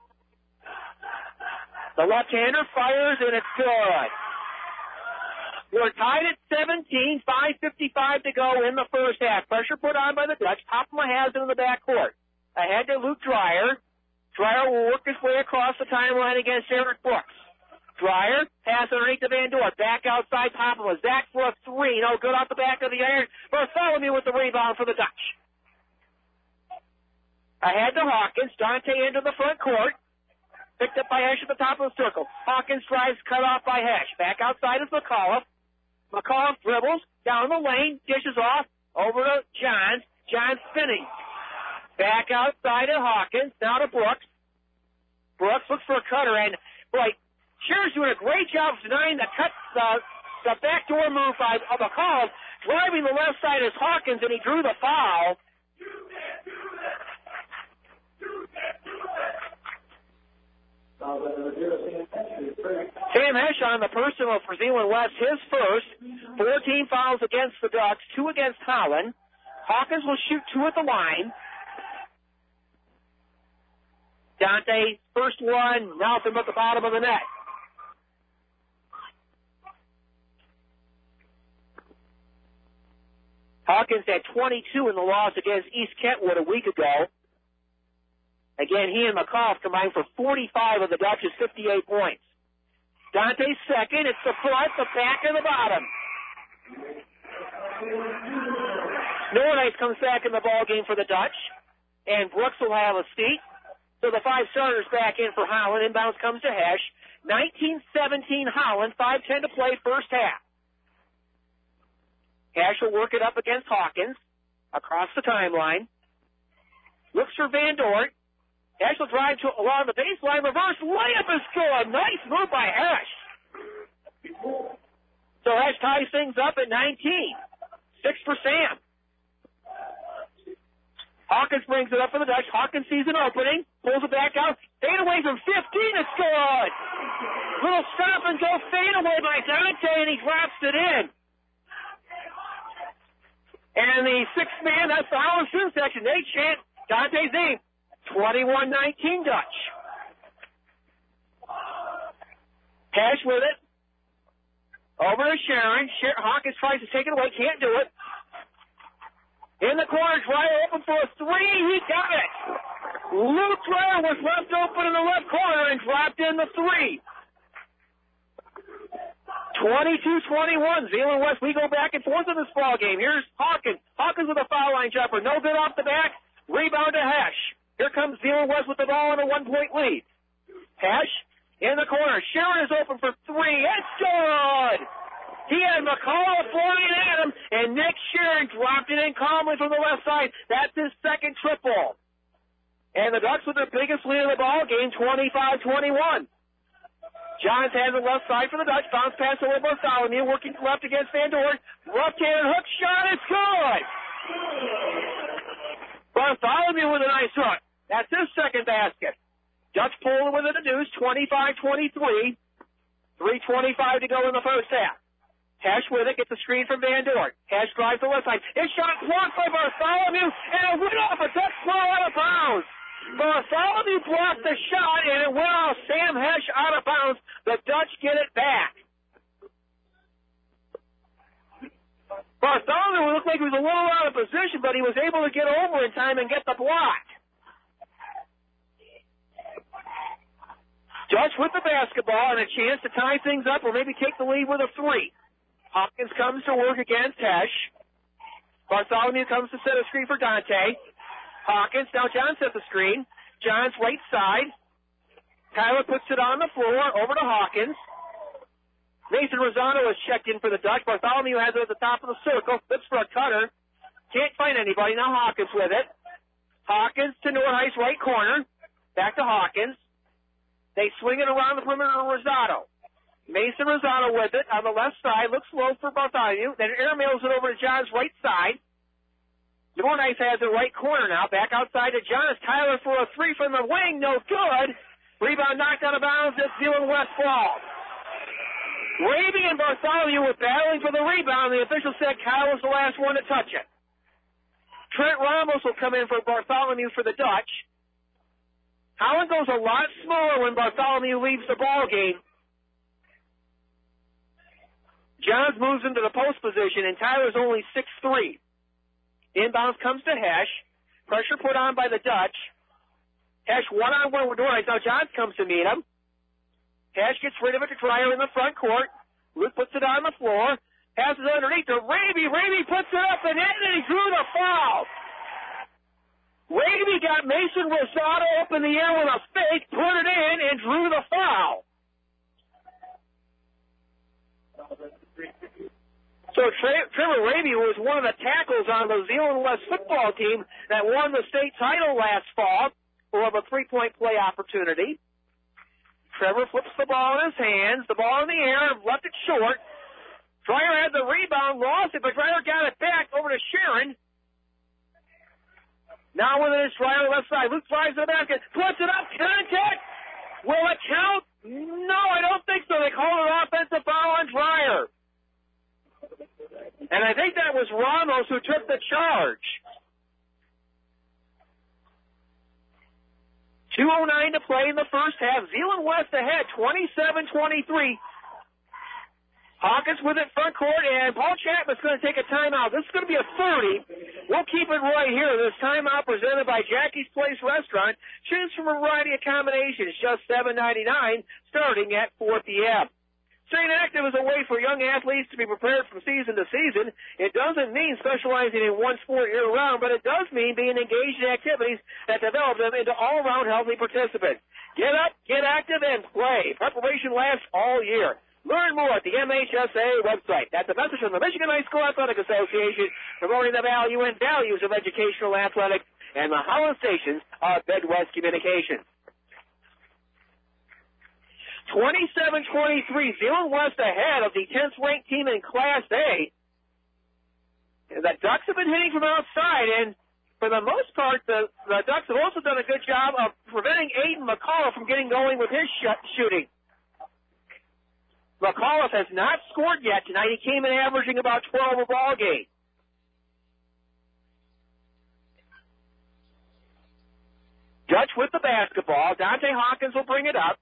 The left-hander fires, and it's good. We're tied at seventeen, five fifty-five to go in the first half. Pressure put on by the Dutch. Popma has it in the backcourt. Ahead to Luke Dreyer. Dreyer will work his way across the timeline against Eric Brooks. Dreyer, pass underneath to Van Dorp. Back outside Popma. Zach for a three. No good off the back of the iron. Bartholomew with the rebound for the Dutch. Ahead to Hawkins. Dante into the front court. Picked up by Hesh at the top of the circle. Hawkins drives, cut off by Hesh. Back outside is McAuliffe. McAuliffe dribbles down the lane, dishes off, over to Johns. Johns spinning. Back outside to Hawkins, now to Brooks. Brooks looks for a cutter, and, boy, Shearer's doing a great job of denying the cut, the, the backdoor move by of McAuliffe. Driving the left side is Hawkins, and he drew the foul. Sam Hesh on the personal for Zeeland West, his first. fourteen fouls against the Ducks, two against Holland. Hawkins will shoot two at the line. Dante, first one, nothing but the bottom of the net. Hawkins had twenty-two in the loss against East Kentwood a week ago. Again, he and McAuliffe combined for forty-five of the Dutch's fifty-eight points. Dante's second. It's the front, the back, and the bottom. Nordice comes back in the ball game for the Dutch, and Brooks will have a seat. So the five starters back in for Holland. Inbounds comes to Hesh. nineteen seventeen Holland, five ten to play first half. Hesh will work it up against Hawkins across the timeline. Looks for Van Dort. Hesh will drive to, along the baseline. Reverse layup is good. Nice move by Hesh. So Hesh ties things up at nineteen. Six for Sam. Hawkins brings it up for the Dutch. Hawkins sees an opening. Pulls it back out. Fade away from fifteen. It's good. Little stop and go fade away by Dante, and he drops it in. And the sixth man, that's the Holland student section. They chant Dante's name. twenty-one nineteen Dutch. Hesh with it. Over to Sharon. Sharon. Hawkins tries to take it away. Can't do it. In the corner, Dreyer open for a three. He got it. Luke Dreyer was left open in the left corner and dropped in the three. twenty-two twenty-one. Zeeland West, we go back and forth in this ball game. Here's Hawkins. Hawkins with a foul line jumper. No good off the back. Rebound to Hesh. Here comes Zeeland West with the ball and a one-point lead. Hesh in the corner. Sharon is open for three. It's good. He had McCall flying at him, and Nick Sharon dropped it in calmly from the left side. That's his second triple. And the Ducks with their biggest lead of the ball game, twenty-five twenty-one. Johns has the left side for the Dutch. Bounce pass over Bartholomew, working left against Van Dorn. Left-handed hook shot. It's good. Bartholomew with a nice hook. That's his second basket. Dutch pulling with it a deuce, twenty-five twenty-three. three twenty-five to go in the first half. Hesh with it, gets a screen from Van Dorn. Hesh drives the left side. His shot blocked by Bartholomew, and it went off a Dutch throw out of bounds. Bartholomew blocked the shot, and it went off Sam Hesh out of bounds. The Dutch get it back. Bartholomew looked like he was a little out of position, but he was able to get over in time and get the block. Dutch with the basketball and a chance to tie things up or maybe take the lead with a three. Hawkins comes to work against Hesh. Bartholomew comes to set a screen for Dante. Hawkins, now John sets the screen. John's right side. Tyler puts it on the floor, over to Hawkins. Mason Rosano is checked in for the Dutch. Bartholomew has it at the top of the circle. Looks for a cutter. Can't find anybody. Now Hawkins with it. Hawkins to Nordheis, right corner. Back to Hawkins. They swing it around the perimeter to Rosado. Mason Rosado with it on the left side. Looks low for Bartholomew. Then airmails it over to John's right side. Nordheis has it right corner now. Back outside to John. Tyler for a three from the wing. No good. Rebound knocked out of bounds at Zeeland West ball. Raby and Bartholomew were battling for the rebound. The official said Kyle was the last one to touch it. Trent Ramos will come in for Bartholomew for the Dutch. Holland goes a lot smaller when Bartholomew leaves the ball game. Johns moves into the post position, and Tyler's only six three. Inbounds comes to Hesh. Pressure put on by the Dutch. Hesh one-on-one with Norris. Now Johns comes to meet him. Hesh gets rid of it to Dreyer in the front court. Luke puts it on the floor. Passes underneath to Raby. Raby puts it up and in, and he drew the foul. Raby got Mason Rosado up in the air with a fake, put it in, and drew the foul. So Tra- Trevor Raby was one of the tackles on the Zeeland West football team that won the state title last fall for a three-point play opportunity. Trevor flips the ball in his hands, the ball in the air, left it short. Dreyer had the rebound, lost it, but Dreyer got it back over to Sharon. Now with it is Dreyer left side. Luke drives to the basket, puts it up, contact. Will it count? No, I don't think so. They call an offensive foul on Dreyer. And I think that was Ramos who took the charge. two oh nine to play in the first half. Zeeland West ahead, twenty-seven twenty-three. Hawkins with it front court, and Paul Chapman's going to take a timeout. This is going to be a thirty. We'll keep it right here. This timeout presented by Jackie's Place Restaurant. Choose from a variety of combinations, just seven ninety-nine, starting at four p.m. Staying active is a way for young athletes to be prepared from season to season. It doesn't mean specializing in one sport year-round, but it does mean being engaged in activities that develop them into all-around healthy participants. Get up, get active, and play. Preparation lasts all year. Learn more at the M H S A website. That's a message from the Michigan High School Athletic Association promoting the value and values of educational athletics and the Holland stations of Midwest Communications. twenty-seven twenty-three, Zeeland West ahead of the tenth ranked team in Class A. The Ducks have been hitting from outside, and for the most part, the, the Ducks have also done a good job of preventing Aiden McAuliffe from getting going with his sh- shooting. McAuliffe has not scored yet tonight. He came in averaging about twelve a ball game. Dutch with the basketball. Dante Hawkins will bring it up.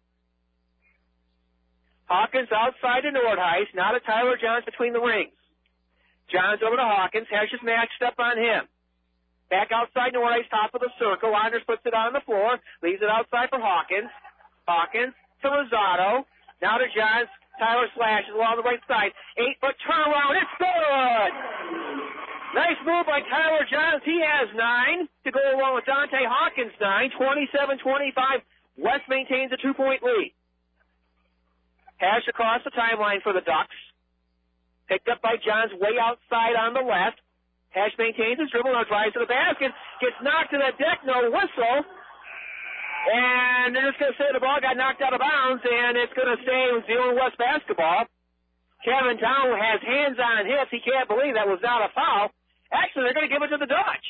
Hawkins outside to Nordheis. Now to Tyler Johns between the rings. Johns over to Hawkins. Hesh is matched up on him. Back outside Nordheis, top of the circle. Anders puts it on the floor. Leaves it outside for Hawkins. Hawkins to Rosado. Now to Johns. Tyler slashes along the right side. Eight-foot turnaround. It's good! Nice move by Tyler Johns. He has nine to go along with Dante Hawkins' nine. twenty-seven twenty-five. West maintains a two-point lead. Hash across the timeline for the Ducks. Picked up by Johns way outside on the left. Hash maintains his dribble, now drives to the basket. Gets knocked to the deck, no whistle. And they're just going to say the ball got knocked out of bounds, and it's going to stay with Zeeland West basketball. Kevin Town has hands on hips. He can't believe that was not a foul. Actually, they're going to give it to the Dutch.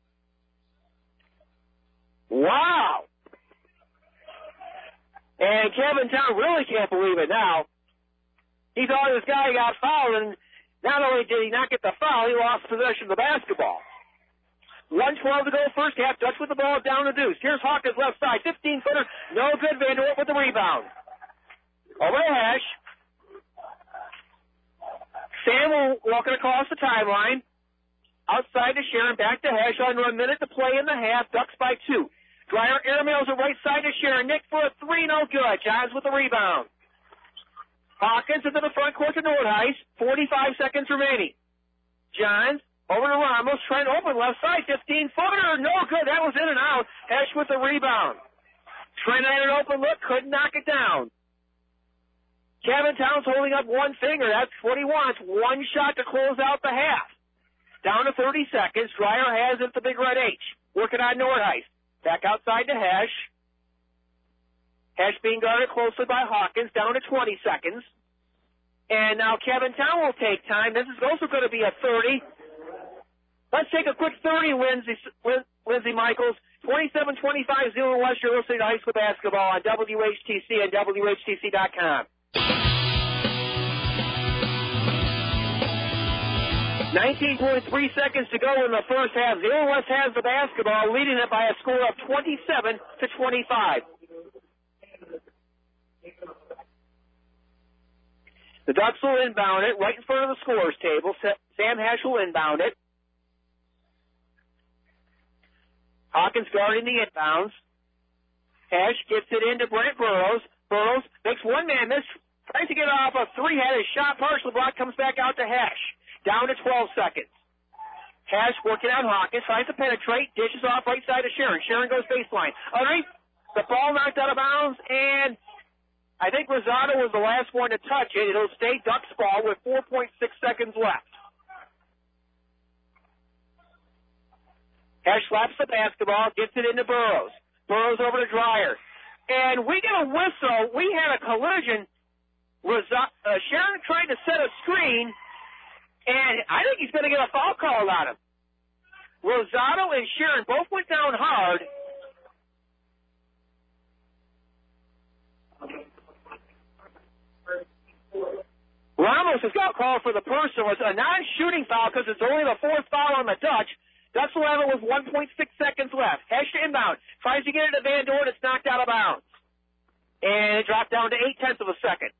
Wow. And Kevin Town really can't believe it now. He thought this guy got fouled, and not only did he not get the foul, he lost possession of the basketball. one twelve to go first half. Dutch with the ball down the deuce. Here's Hawkins left side. fifteen-footer. No good. Vanderwerf with the rebound. Over to Hesh. Sam walking across the timeline. Outside to Sharon. Back to Hesh. Under a minute to play in the half. Ducks by two. Dreyer airmails the right side to Sharon. Nick for a three. No good. Johns with the rebound. Hawkins into the front court to Nordheis. forty-five seconds remaining. Johns. Over to Ramos, trying to open left side, fifteen-footer, no good, that was in and out. Hesh with the rebound. Trent had an open look, couldn't knock it down. Kevin Towns holding up one finger, that's what he wants, one shot to close out the half. Down to thirty seconds, Dreyer has it at the big red H, working on Nordheis. Back outside to Hesh. Hesh being guarded closely by Hawkins, down to twenty seconds. And now Kevin Town will take time, this is also going to be a thirty. Let's take a quick thirty, Lindsay, Lindsay Michaels. twenty-seven twenty-five, Zeeland West, you're listening to high school basketball on W H T C and W H T C dot com. nineteen point three seconds to go in the first half. Zeeland West has the basketball, leading it by a score of twenty-seven to twenty-five. The Ducks will inbound it right in front of the scorer's table. Sam Hesh will inbound it. Hawkins guarding the inbounds. Hesh gets it into Brent Burrows. Burrows makes one man miss. Tries to get off a three. Had his shot partially blocked. Comes back out to Hesh. Down to twelve seconds. Hesh working on Hawkins. Tries to penetrate. Dishes off right side of Sharon. Sharon goes baseline. Underneath. The ball knocked out of bounds. And I think Rosado was the last one to touch it. It'll stay Ducks ball with four point six seconds left. Hesh slaps the basketball. Gets it into Burrows. Burrows over to Dreyer. And we get a whistle. We had a collision. Rosa- uh, Sharon tried to set a screen, and I think he's going to get a foul call on him. Rosado and Sharon both went down hard. Ramos has got called for the personal. It's a non-shooting foul because it's only the fourth foul on the Dutch. Ducks will have it with one point six seconds left. Hesh to inbound. Tries to get it to Van Dorn. It's knocked out of bounds. And it dropped down to eight-tenths of a second.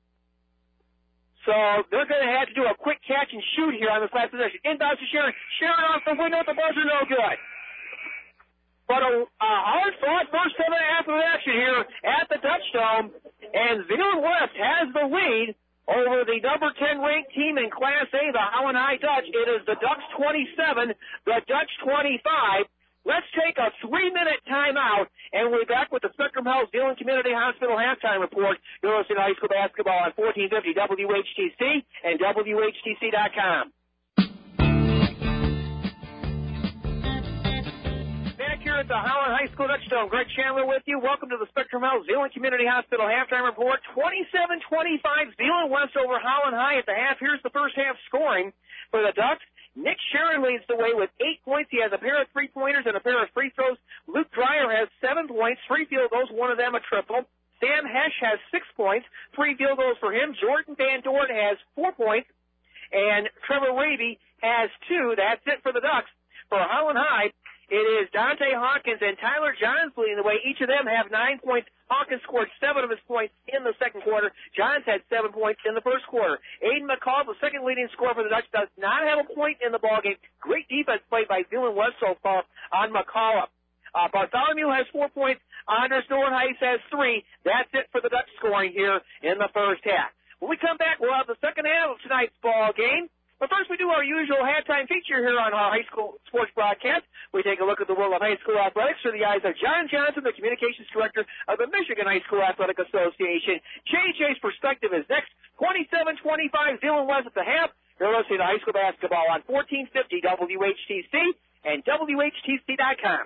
So they're going to have to do a quick catch and shoot here on this last possession. Inbounds to Sharon. Sharon off the window at the buzzer, no good. But a, a hard-fought first seven and a half of action here at the Dutch Dome. And Zeeland West has the lead over the number ten ranked team in Class A, the Holland High Dutch. It is the Ducks twenty-seven, the Dutch twenty-five. Let's take a three-minute timeout, and we'll be back with the Spectrum Health Zeeland Community Hospital halftime report. You're listening to high school basketball on fourteen fifty W H T C and W H T C dot com. Back here at the Holland High School Dutch Dome, Greg Chandler with you. Welcome to the Spectrum Health Zeeland Community Hospital halftime report. twenty-seven twenty-five, Zeeland West over Holland High at the half. Here's the first half scoring for the Ducks. Nick Sharon leads the way with eight points. He has a pair of three-pointers and a pair of free throws. Luke Dreyer has seven points, three field goals, one of them a triple. Sam Hesh has six points, three field goals for him. Jordan Van Dorn has four points, and Trevor Raby has two. That's it for the Ducks. For Holland High, it is Dante Hawkins and Tyler Johns leading the way. Each of them have nine points. Hawkins scored seven of his points in the second quarter. Johns had seven points in the first quarter. Aiden McCall, the second leading scorer for the Dutch, does not have a point in the ballgame. Great defense played by Zeeland West so far on McCall. Uh, Bartholomew has four points. Anders Nordheis has three. That's it for the Dutch scoring here in the first half. When we come back, we'll have the second half of tonight's ball game. But first, we do our usual halftime feature here on our high school sports broadcast. We take a look at the world of high school athletics through the eyes of John Johnson, the communications director of the Michigan High School Athletic Association. J J's perspective is next. twenty-seven twenty-five, Zeeland West at the half. You're listening to high school basketball on fourteen fifty W H T C and W H T C dot com.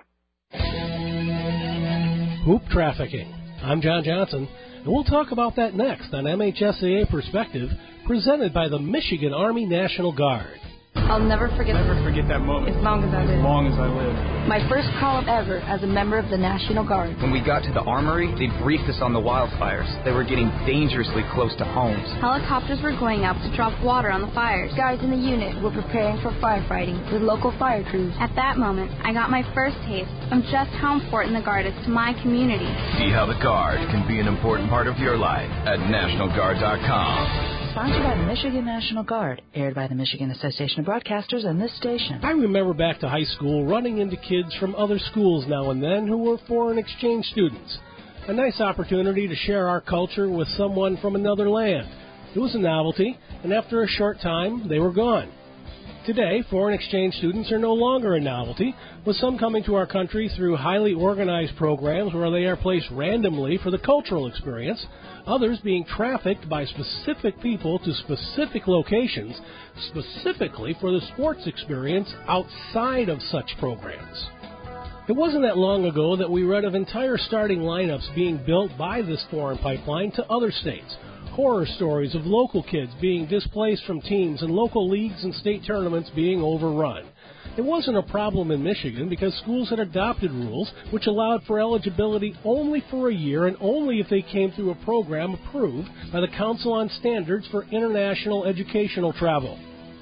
Hoop trafficking. I'm John Johnson, and we'll talk about that next on M H S A A Perspective, presented by the Michigan Army National Guard. I'll never forget Never forget that moment. As long as I live. As long as I live. My first call ever as a member of the National Guard. When we got to the armory, they briefed us on the wildfires. They were getting dangerously close to homes. Helicopters were going out to drop water on the fires. Guys in the unit were preparing for firefighting with local fire crews. At that moment, I got my first taste of just how important the Guard is to my community. See how the Guard can be an important part of your life at National Guard dot com. Sponsored by the Michigan National Guard, aired by the Michigan Association of Broadcasters and this station. I remember back to high school running into kids from other schools now and then who were foreign exchange students. A nice opportunity to share our culture with someone from another land. It was a novelty, and after a short time, they were gone. Today, foreign exchange students are no longer a novelty, with some coming to our country through highly organized programs where they are placed randomly for the cultural experience, others being trafficked by specific people to specific locations, specifically for the sports experience outside of such programs. It wasn't that long ago that we read of entire starting lineups being built by this foreign pipeline to other states. Horror stories of local kids being displaced from teams and local leagues and state tournaments being overrun. It wasn't a problem in Michigan because schools had adopted rules which allowed for eligibility only for a year and only if they came through a program approved by the Council on Standards for International Educational Travel.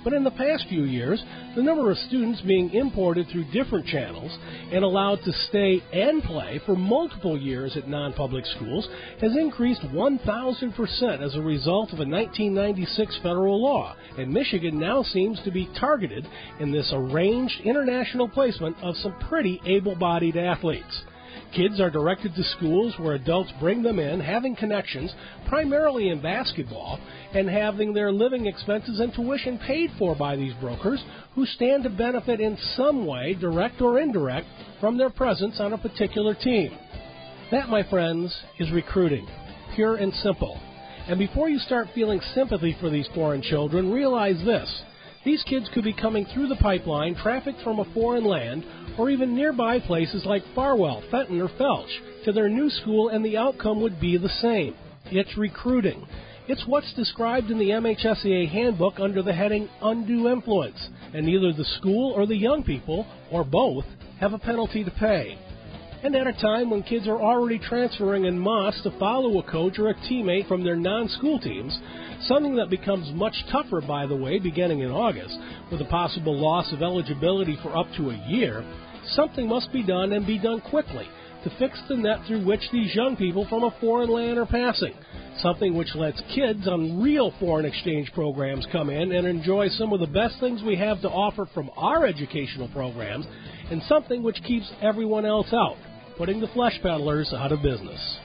But in the past few years, the number of students being imported through different channels and allowed to stay and play for multiple years at non-public schools has increased one thousand percent as a result of a nineteen ninety-six federal law, and Michigan now seems to be targeted in this arranged international placement of some pretty able-bodied athletes. Kids are directed to schools where adults bring them in, having connections primarily in basketball, and having their living expenses and tuition paid for by these brokers who stand to benefit in some way, direct or indirect, from their presence on a particular team. That, my friends, is recruiting, pure and simple. And before you start feeling sympathy for these foreign children, realize this. These kids could be coming through the pipeline, trafficked from a foreign land, or even nearby places like Farwell, Fenton, or Felch, to their new school, and the outcome would be the same. It's recruiting. It's what's described in the M H S A A handbook under the heading Undue Influence, and neither the school or the young people, or both, have a penalty to pay. And at a time when kids are already transferring en masse to follow a coach or a teammate from their non-school teams, something that becomes much tougher, by the way, beginning in August, with a possible loss of eligibility for up to a year, something must be done and be done quickly to fix the net through which these young people from a foreign land are passing, something which lets kids on real foreign exchange programs come in and enjoy some of the best things we have to offer from our educational programs, and something which keeps everyone else out, putting the flesh peddlers out of business.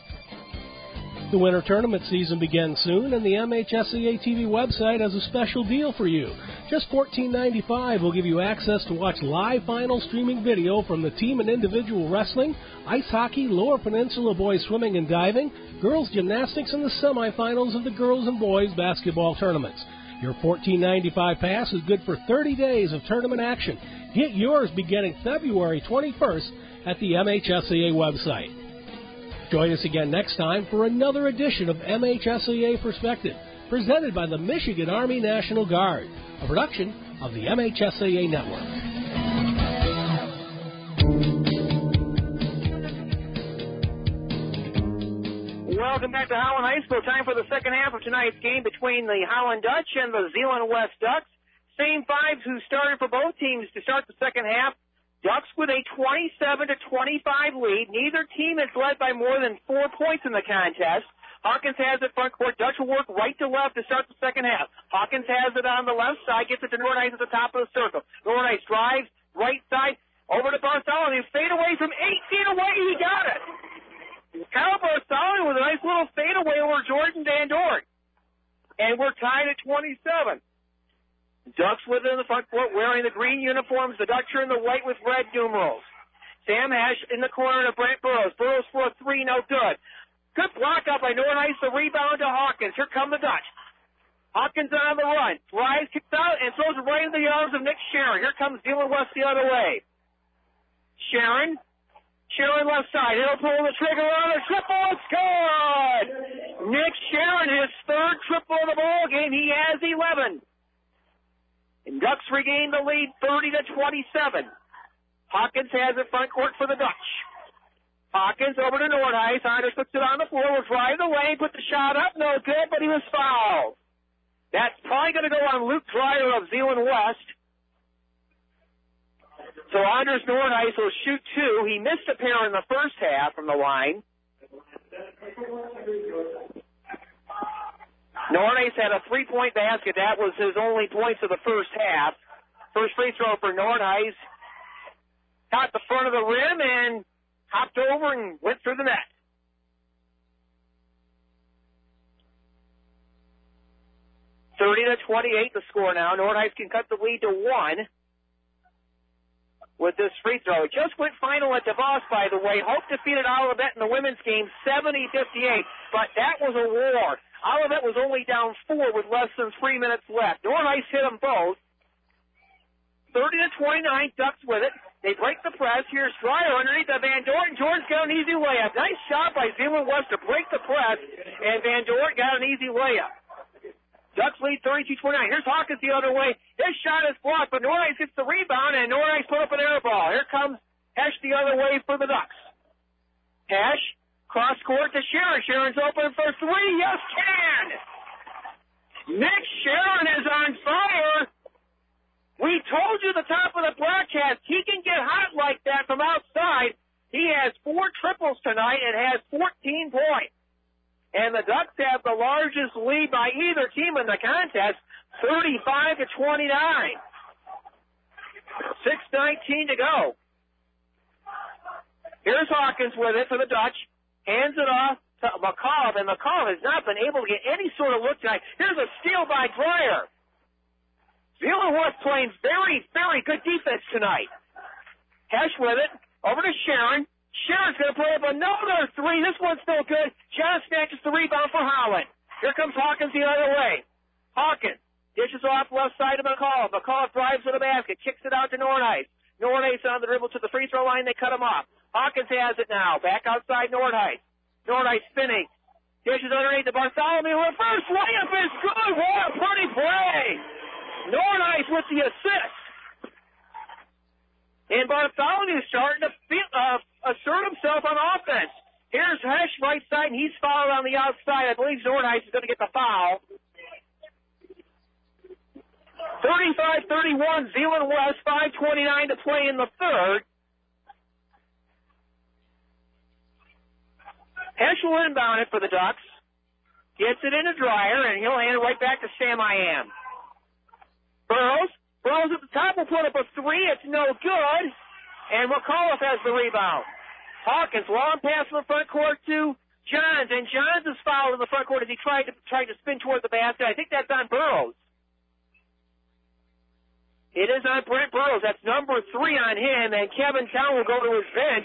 The winter tournament season begins soon, and the M H S A A T V website has a special deal for you. Just fourteen ninety-five will give you access to watch live final streaming video from the team and individual wrestling, ice hockey, Lower Peninsula boys swimming and diving, girls gymnastics, and the semifinals of the girls and boys basketball tournaments. Your fourteen ninety-five pass is good for thirty days of tournament action. Get yours beginning February twenty-first at the M H S A A website. Join us again next time for another edition of M H S A A Perspective, presented by the Michigan Army National Guard, a production of the M H S A A Network. Welcome back to Holland High School. Time for the second half of tonight's game between the Holland Dutch and the Zeeland West Ducks. Same fives who started for both teams to start the second half. Ducks with a twenty-seven to twenty-five lead. Neither team is led by more than four points in the contest. Hawkins has it front court. Dutch will work right to left to start the second half. Hawkins has it on the left side, gets it to Nordice at the top of the circle. Nordice drives, right side, over to Bartholomew. Fade away from eight feet away. He got it. Kyle Bartholomew with a nice little fade away over Jordan Van Dorn. And we're tied at twenty-seven. Ducks with it in the front court wearing the green uniforms. The Dutch are in the white with red numerals. Sam Hash in the corner to Brent Burrows. Burrows for a three, no good. Good block up by Nordice. The rebound to Hawkins. Here come the Dutch. Hawkins on the run. Drives, kicks out, and throws it right into the arms of Nick Sharon. Here comes Zeeland West the other way. Sharon. Sharon left side. He'll pull the trigger on a triple. It's good! Nick Sharon, his third triple of the ball game. He has eleven. And Ducks regain the lead thirty to twenty-seven. Hawkins has it front court for the Dutch. Hawkins over to Nordice. Anders puts it on the floor. Will drive the lane. Put the shot up. No good, but he was fouled. That's probably going to go on Luke Dreyer of Zeeland West. So Anders Nordice will shoot two. He missed a pair in the first half from the line. Nordice had a three-point basket. That was his only points of the first half. First free throw for Nordice. Caught the front of the rim and hopped over and went through the net. thirty to twenty-eight the score now. Nordice can cut the lead to one with this free throw. It just went final at DeVos, by the way. Hope defeated Olivet in the women's game seventy fifty-eight, but that was a war. Olivet was only down four with less than three minutes left. Nordice hit them both. thirty to twenty-nine, Ducks with it. They break the press. Here's Dreyer underneath the Van Dorn. Jordan's got an easy layup. Nice shot by Zeeland West to break the press, and Van Dorn got an easy layup. Ducks lead thirty-two twenty-nine. Here's Hawkins the other way. His shot is blocked, but Nordice gets the rebound, and Nordice put up an air ball. Here comes Hesh the other way for the Ducks. Hesh. Cross court to Sharon. Sharon's open for three. Yes, can! Nick Sharon is on fire. We told you at the top of the broadcast he can get hot like that from outside. He has four triples tonight and has fourteen points. And the Ducks have the largest lead by either team in the contest, thirty-five to twenty-nine. six nineteen to go. Here's Hawkins with it for the Dutch. Hands it off to McCall, and McCall has not been able to get any sort of look tonight. Here's a steal by Dreyer. Zeeland playing very, very good defense tonight. Hesh with it. Over to Sharon. Sharon's going to play up another three. This one's still good. John snatches the rebound for Holland. Here comes Hawkins the other way. Hawkins dishes off left side of McCall. McCall drives to the basket. Kicks it out to Nordheis. Nordheis on the dribble to the free throw line. They cut him off. Hawkins has it now. Back outside Nordheis. Nordheis spinning. Dishes underneath to Bartholomew. The first layup is good. What a pretty play. Nordheis with the assist. And Bartholomew's starting to feel, uh, assert himself on offense. Here's Hesh right side, and he's fouled on the outside. I believe Nordheis is going to get the foul. thirty-five thirty-one, Zeeland West, five twenty-nine to play in the third. Hesh will inbound it for the Ducks. Gets it into Dreyer, and he'll hand it right back to Sam I Am. Burrows. Burrows at the top will put up a three. It's no good. And McAuliffe has the rebound. Hawkins, long pass from the front court to Johns. And Johns is fouled in the front court as he tried to tried to spin toward the basket. I think that's on Burrows. It is on Brent Burrows. That's number three on him. And Kevin Town will go to his bench.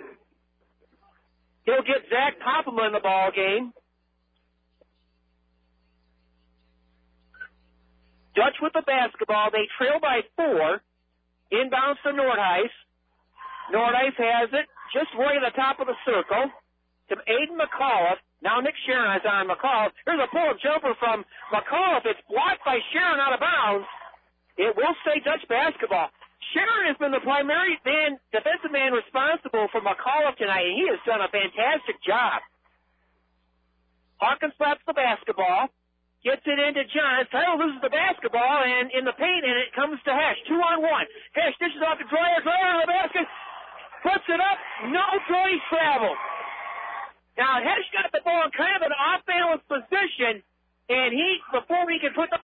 He'll get Zach Popelman in the ball game. Dutch with the basketball. They trail by four. Inbounds to Nordheis. Nordheis has it just right at the top of the circle to Aiden McAuliffe. Now Nick Sharon is on McAuliffe. Here's a pull-up jumper from McAuliffe. It's blocked by Sharon out of bounds. It will stay Dutch basketball. Sharon has been the primary man, defensive man responsible for McAuliffe tonight, and he has done a fantastic job. Hawkins slaps the basketball. Gets it into Johns. Tyler loses the basketball, and in the paint, and it comes to Hesh. Two on one. Hesh dishes off to Dreyer. Dreyer in the basket. Puts it up. No play travel. Now, Hesh got the ball in kind of an off-balance position, and he, before he could put the